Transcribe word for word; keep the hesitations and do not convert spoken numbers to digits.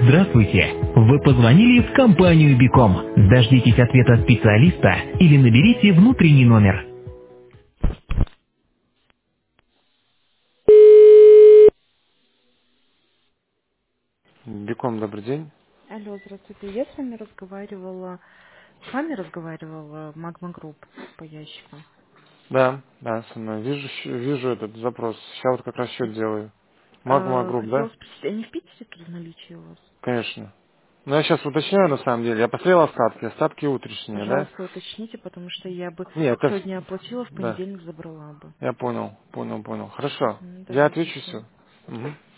Здравствуйте! Вы позвонили в компанию Биком. Дождитесь ответа специалиста или наберите внутренний номер. Биком, добрый день. Алло, здравствуйте. Я с вами разговаривала, с вами разговаривала Магма Групп по ящикам. Да, да, со мной. Вижу, щ- вижу этот запрос. Сейчас вот как раз счет делаю. Магма А, Групп, хотела да? спросить, они в Питере тут в наличии у вас? Конечно. Ну, я сейчас уточняю на самом деле. Я посмотрел остатки. Остатки утренние, да? Пожалуйста, уточните, потому что я бы Нет, это... сегодня оплатила, в Да, понедельник забрала бы. я понял, понял, понял. Хорошо. М, Я Давайте отвечу все. все. Угу.